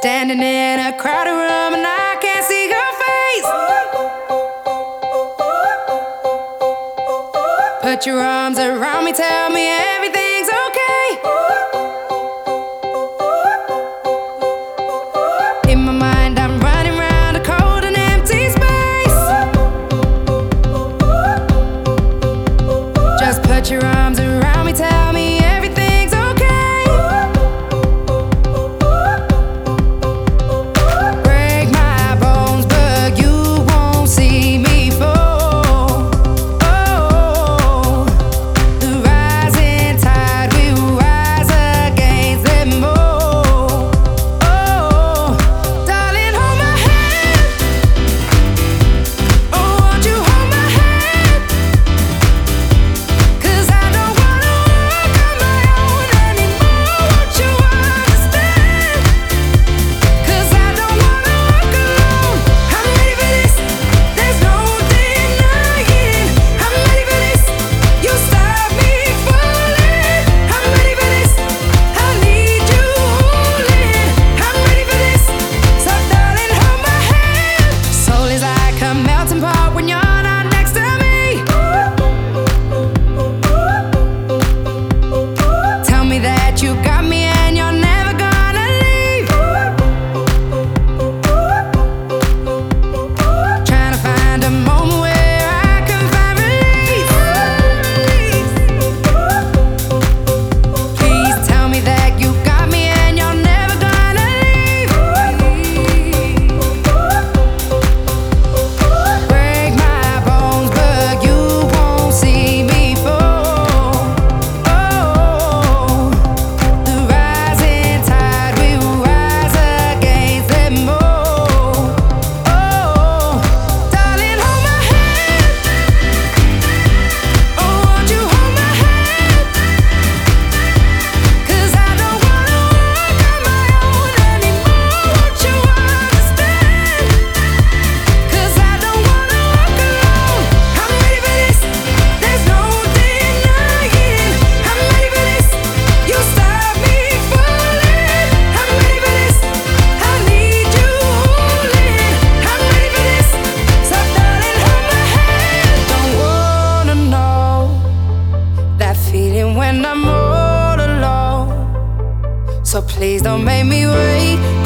Standing in a crowded room and I can't see your face. Put your arms around me, tell me everything's okay. In my mind I'm running round a cold and empty space. Just put your arms around me, tell me everything's okay. Break my bones, but you won't see me fall. Oh, the rising tide will rise against them all. Oh, darling, hold my hand. Oh, won't you hold my hand? 'Cause I don't wanna walk on my own anymore. Won't you understand? 'Cause I don't wanna walk alone. I'm ready for this, there's no denying. I'm ready for this, you stop me falling. I'm ready for this, I need you holding. I'm ready for this, so darling, hold my hand. Soul is like a melting pot when you're not next to me. Tell me that you got me and you're never gonna leave. Trying to find a moment where I can find relief. Please tell me that you got me and you're never gonna leave. Break my bones, but you won't see me fall. Oh, the rising tide will rise against them all. Oh, darling, hold my hand. Oh, won't you hold my hand? 'Cause I don't wanna walk on my own anymore. Won't you understand? 'Cause I don't wanna walk alone. I'm ready for this, there's no denying. I'm ready for this, you stop me falling. I'm ready for this, I need you holding. I'm ready for this, so darling, hold my hand. Don't wanna know that feeling when I'm all alone. So please don't make me wait.